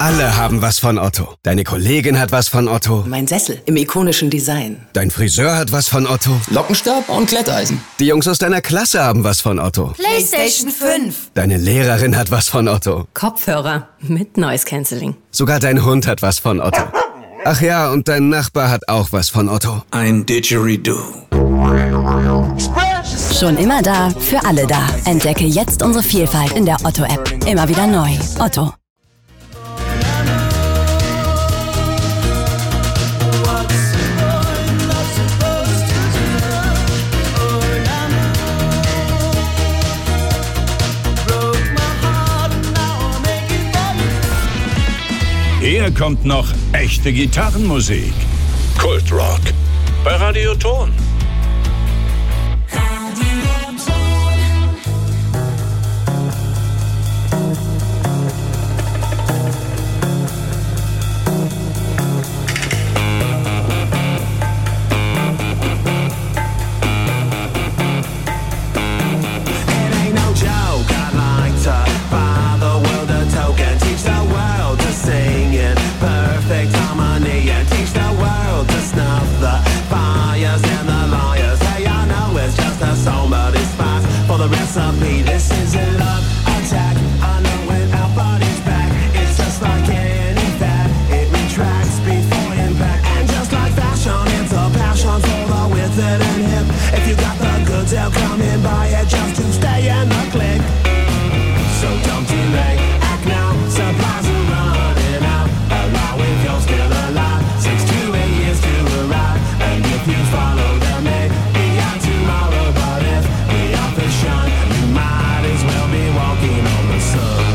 Alle haben was von Otto. Deine Kollegin hat was von Otto. Mein Sessel im ikonischen Design. Dein Friseur hat was von Otto. Lockenstab und Glätteisen. Die Jungs aus deiner Klasse haben was von Otto. PlayStation 5. Deine Lehrerin hat was von Otto. Kopfhörer mit Noise Cancelling. Sogar dein Hund hat was von Otto. Ach ja, und dein Nachbar hat auch was von Otto. Ein Didgeridoo. Schon immer da, für alle da. Entdecke jetzt unsere Vielfalt in der Otto-App. Immer wieder neu. Otto. Hier kommt noch echte Gitarrenmusik. Kultrock bei Radio Ton. This is a love attack. I know when our body's back, it's just like any fat. It retracts before impact. And just like fashion, it's a passion for the withered and hip. If you got the goods, they'll come and buy it just to stay in the clique. So don't delay, act now. Supplies are running out. Allow if you're still alive. 6 to 8 years to arrive. And if you follow them, maybe on tomorrow. But if we are the shine, you might as well be walking on the sun.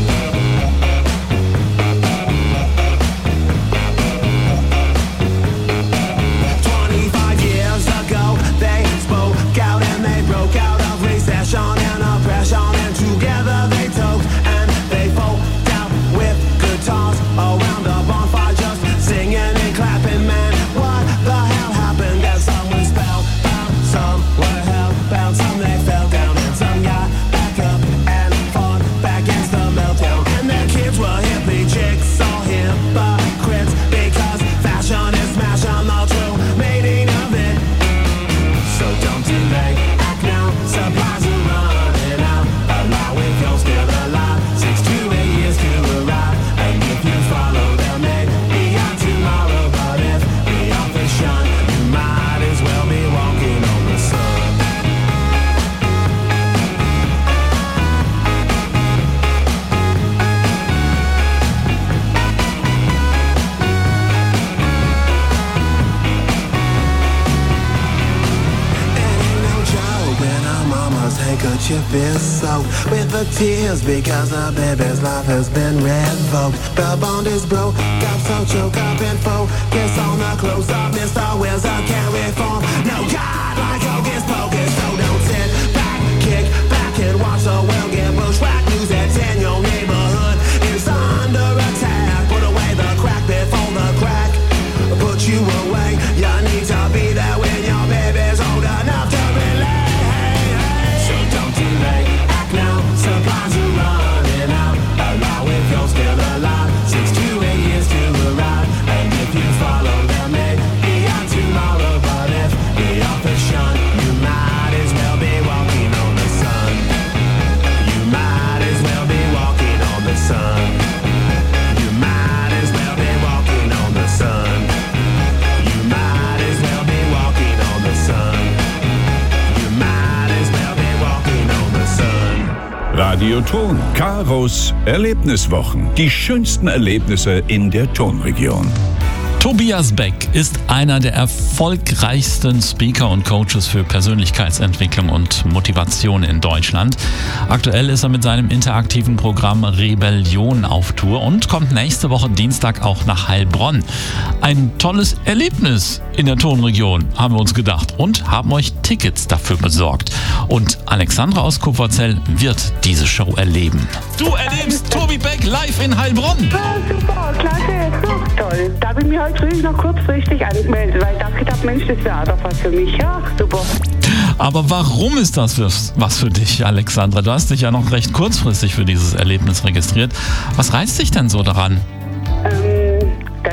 Years ago, they spoke out and they broke out of recession and oppression, and together they took and they folk out with guitars around a bonfire, just singing and clapping. Man, what the hell happened? That some were spellbound, some were hellbound, some they fell down, and some got back up and fought back against the meltdown. And their kids were hippie chicks, all hypocrites, because fashion is smashing the true meaning of it. So don't delay, act now, supplies are running out. Allow if you're still alive, 6 to 8 years to arrive. And if you follow them, maybe on tomorrow. But if we are the shine, you might as well be walking on the sun. When our mama's handkerchief is soaked with the tears because our baby's life has been revoked. The bond is broke, got so choke up and focus on the close up. Mr. Wills, I can't reform. No God like Hocus Pocus, so don't sit back, kick back and watch the world get bushwhacked. News at 10, your neighborhood is under attack. Put away the crack before the crack put you away. You need to be there when your baby's old enough to relate. So don't delay, act now, supplies are running out. Allow if you're still alive, 6 to 8 years to arrive. And if you follow them, maybe on tomorrow. But if we are the shine, you might as well be walking on the sun. You might as well be walking on the sun. You might as well be walking on the sun. You might as well be walking on the sun. You might as well be walking on the sun. Radio Ton. Karos Erlebniswochen. Die schönsten Erlebnisse in der Tonregion. Tobias Beck ist einer der erfolgreichsten Speaker und Coaches für Persönlichkeitsentwicklung und Motivation in Deutschland. Aktuell ist er mit seinem interaktiven Programm Rebellion auf Tour und kommt nächste Woche Dienstag auch nach Heilbronn. Ein tolles Erlebnis in der Tonregion, haben wir uns gedacht, und haben euch Tickets dafür besorgt. Und Alexandra aus Kupferzell wird diese Show erleben. Du erlebst Tobi Beck live in Heilbronn. Ja, super, klasse, so toll. Da habe ich mich heute früh noch kurzfristig angemeldet, weil ich dachte gedacht, Mensch, das wäre auch doch was für mich. Ja, super. Aber warum ist das was für dich, Alexandra? Du hast dich ja noch recht kurzfristig für dieses Erlebnis registriert. Was reizt dich denn so daran?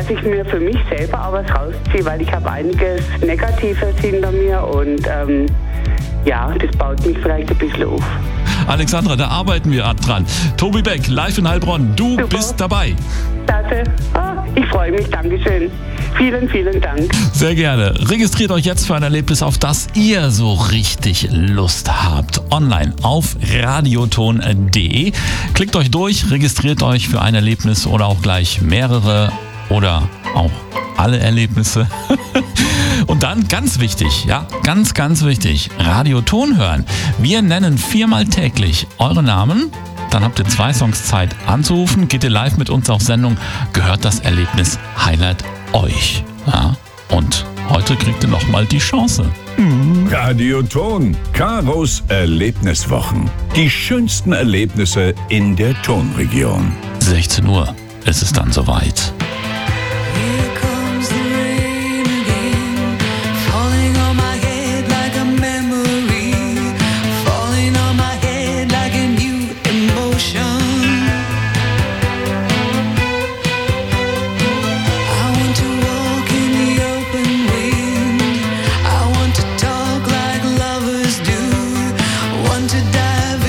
dass ich mir für mich selber auch was rausziehe, weil ich habe einiges Negatives hinter mir und das baut mich vielleicht ein bisschen auf. Alexandra, da arbeiten wir dran. Tobi Beck, live in Heilbronn, du Super. bist dabei. Klasse. Ich freue mich, Dankeschön. Vielen, vielen Dank. Sehr gerne. Registriert euch jetzt für ein Erlebnis, auf das ihr so richtig Lust habt. Online auf radioton.de. Klickt euch durch, registriert euch für ein Erlebnis oder auch gleich mehrere oder auch alle Erlebnisse. Und dann, ganz wichtig, ganz wichtig, Radioton hören. Wir nennen 4-mal täglich eure Namen. Dann habt ihr 2 Songs Zeit anzurufen. Geht ihr live mit uns auf Sendung, gehört das Erlebnis Highlight euch. Ja? Und heute kriegt ihr nochmal die Chance. Radioton. Karos Erlebniswochen. Die schönsten Erlebnisse in der Tonregion. 16 Uhr ist es dann soweit.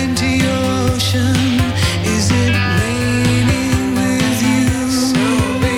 Is it raining with you? So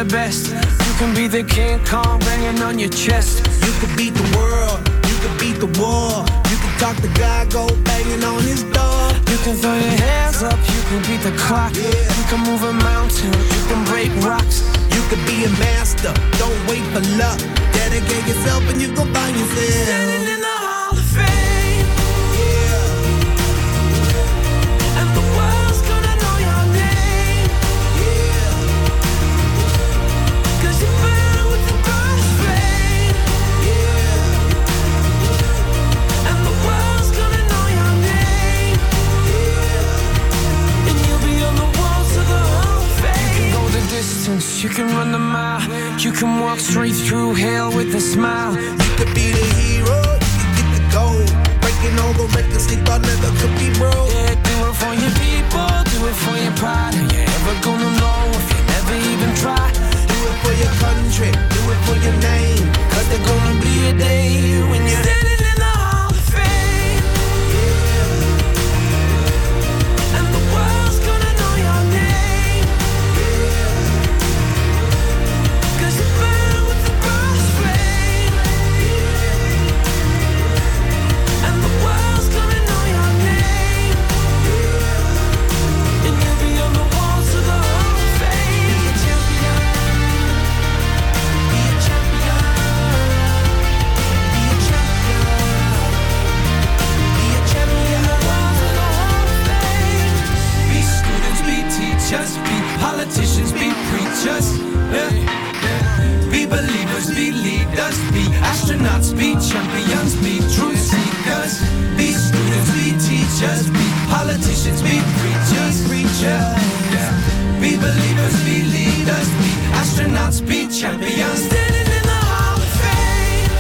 best. You can be the King Kong banging on your chest. You could beat the world, you could beat the war. You could talk to God, go banging on his door. You can throw your hands up, you can beat the clock. You can move a mountain, you can break rocks. You could be a master, don't wait for luck. Dedicate yourself and you gon' find yourself standing in the Hall of Fame. Yeah. And the world's gonna know your name. Yeah. 'Cause you burn with the crossfade. Yeah. And the world's gonna know your name. Yeah. And you'll be on the walls of the Hall of Fame. You can go the distance, you can run the mile. You can walk straight through hell with a smile. You could be the hero, you could get the gold. Breaking all the records they thought never could be broke. Yeah, do it for your people, do it for your pride. Are you ever gonna know if you never even try? Do it for your country, do it for your name. 'Cause there's gonna be a day when you're standing in the Hall of Fame. Yeah. And the world's gonna know your name. Yeah. 'Cause you burn with the crossfade. Yeah. And the world's gonna know your name. Yeah. And you'll be on the walls of the Hall of Fame. Be a champion. Be a champion. Be a champion. Be a champion. The walls of the Hall of Fame. Be students, be teachers, be politicians, be preachers. Be believers, be leaders, be astronauts, be champions, be truth seekers. Be students, be teachers, be politicians, be preachers. Be believers, be leaders, be astronauts, be champions. Standing in the Hall of Fame.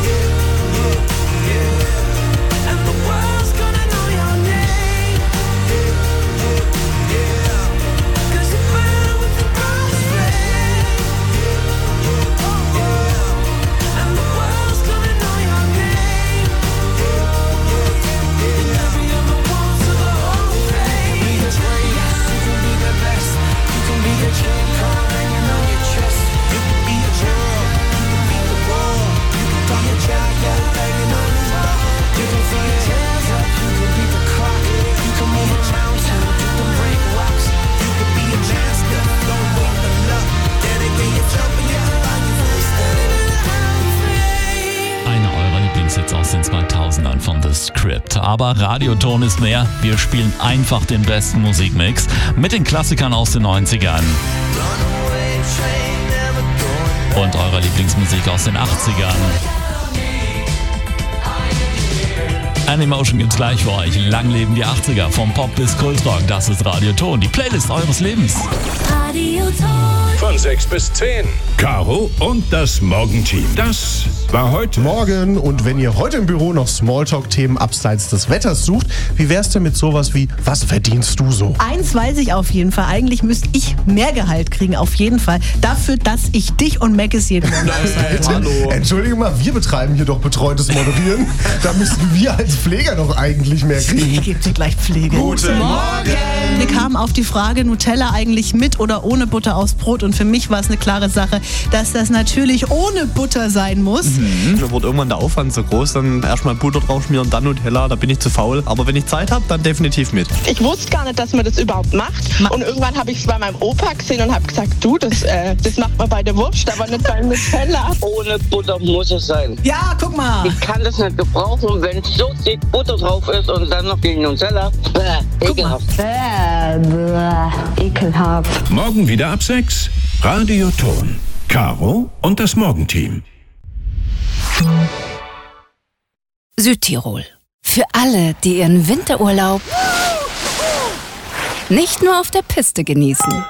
And the world's gonna know your name. 'Cause you burn with the crossfade. And the world's gonna know your name. And you'll be on the walls of the Hall of Fame. Be the greatest, you can be the best. You can be the King Kong banging on your chest. You can be a girl, you can beat the war. You can talk to God, go banging on his door. You can throw your hands up, you can beat the clock. You can move a mountain, you can break rocks. You can be a master, don't wait for luck. Dedicate yourself and you can find yourself standing in the Hall of Fame. Einer eurer Lieblingshits aus den 2000ern von The Script. Aber Radioton ist mehr. Wir spielen einfach den besten Musikmix mit den Klassikern aus den 90ern. Und eurer Lieblingsmusik aus den 80ern. Animotion gibt's gleich für euch. Lang leben die 80er. Vom Pop bis Kultrock. Das ist Radioton, die Playlist eures Lebens. Von 6 bis 10. Caro und das Morgenteam. Das war heute. Morgen. Und wenn ihr heute im Büro noch Smalltalk-Themen abseits des Wetters sucht, wie wär's denn mit sowas wie, was verdienst du so? Eins weiß ich auf jeden Fall. Eigentlich müsste ich mehr Gehalt kriegen, auf jeden Fall. Dafür, dass ich dich und Mackes jeden Morgen aushalte. Hallo. Entschuldige mal, wir betreiben hier doch betreutes Moderieren. Da müssten wir als Pfleger doch eigentlich mehr kriegen. Ich gebe dir gleich Pflege. Guten Morgen! Wir kamen auf die Frage, Nutella eigentlich mit oder ohne Butter aufs Brot. Und für mich war es eine klare Sache, dass das natürlich ohne Butter sein muss. Da wurde irgendwann der Aufwand so groß, dann erstmal Butter drauf schmieren, dann Nutella, da bin ich zu faul. Aber wenn ich Zeit habe, dann definitiv mit. Ich wusste gar nicht, dass man das überhaupt macht. Und irgendwann habe ich es bei meinem Opa gesehen und habe gesagt, du, das macht man bei der Wurst, aber nicht beim Nutella. Ohne Butter muss es sein. Ja, guck mal. Ich kann das nicht gebrauchen, wenn so dick Butter drauf ist und dann noch die Nutella. Ekelhaft. Ekelhaft. Morgen wieder ab 6. Radioton. Caro und das Morgenteam. Südtirol. Für alle, die ihren Winterurlaub nicht nur auf der Piste genießen.